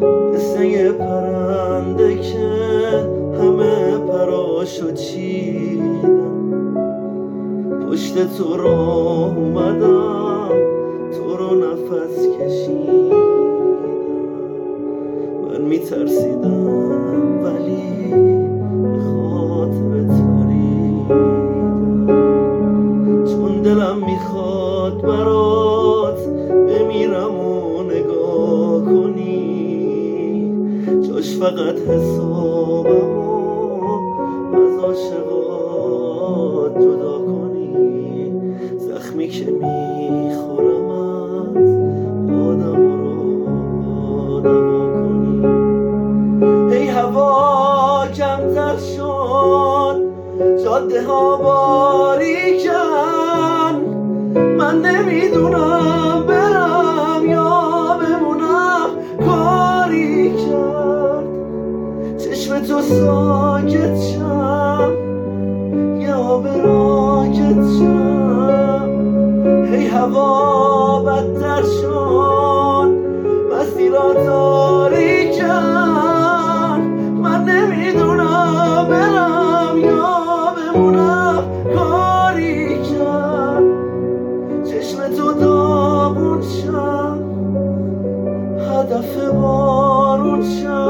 مثل یه پرنده که همه پراشو چیدم، پشت تو راه اومدم، تو رو نفس کشیدم. من میترسیدم ولی به خاطرت پریدم، چون دلم میخواد برات بمیرم و نگاه کنی، جاش فقط حسابم و از عاشقات جدا کنی. زخمی که میخورم از آدم رو دوا کنی. هی هوا کمتر شد، جاده ها باریکن، من نمیدونم برم یا بمونم. کاری کرد چشم تو ساکت شم یا آب راکت شم. هی هوا بدتر شد، مسیرها تاریکن، من نمیدونم برم یا بمونم. کاری کرد چشم تو داغون شم، هدف بارون شم.